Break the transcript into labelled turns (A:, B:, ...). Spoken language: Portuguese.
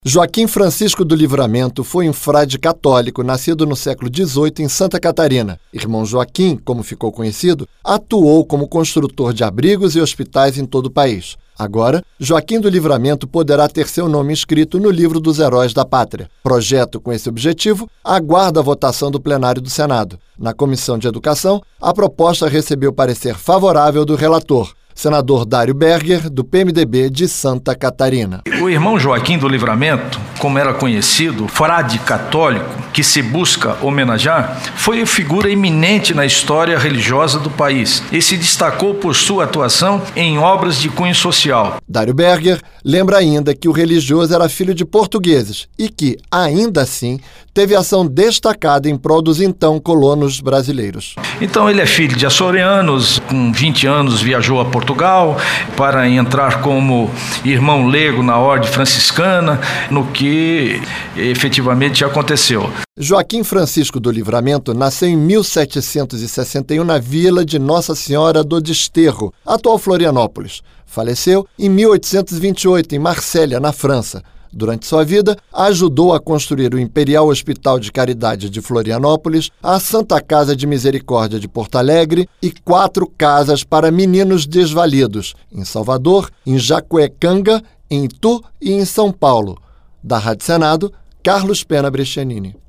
A: Joaquim Francisco do Livramento foi um frade católico nascido no século XVIII em Santa Catarina. Irmão Joaquim, como ficou conhecido, atuou como construtor de abrigos e hospitais em todo o país. Agora, Joaquim do Livramento poderá ter seu nome inscrito no livro dos Heróis da Pátria. Projeto com esse objetivo aguarda a votação do plenário do Senado. Na Comissão de Educação, a proposta recebeu parecer favorável do relator, senador Dário Berger, do PMDB de Santa Catarina.
B: O irmão Joaquim do Livramento, como era conhecido, frade católico, que se busca homenagear, foi figura eminente na história religiosa do país e se destacou por sua atuação em obras de cunho social.
A: Dário Berger lembra ainda que o religioso era filho de portugueses e que, ainda assim, teve ação destacada em prol dos então colonos brasileiros.
B: Então ele é filho de açorianos, com 20 anos viajou a Portugal para entrar como irmão leigo na ordem franciscana, no que efetivamente aconteceu.
A: Joaquim Francisco do Livramento nasceu em 1761 na vila de Nossa Senhora do Desterro, atual Florianópolis. Faleceu em 1828 em Marsella, na França. Durante sua vida, ajudou a construir o Imperial Hospital de Caridade de Florianópolis, a Santa Casa de Misericórdia de Porto Alegre e 4 casas para meninos desvalidos, em Salvador, em Jacuecanga, em Itu e em São Paulo. Da Rádio Senado, Carlos Pena Brescianini.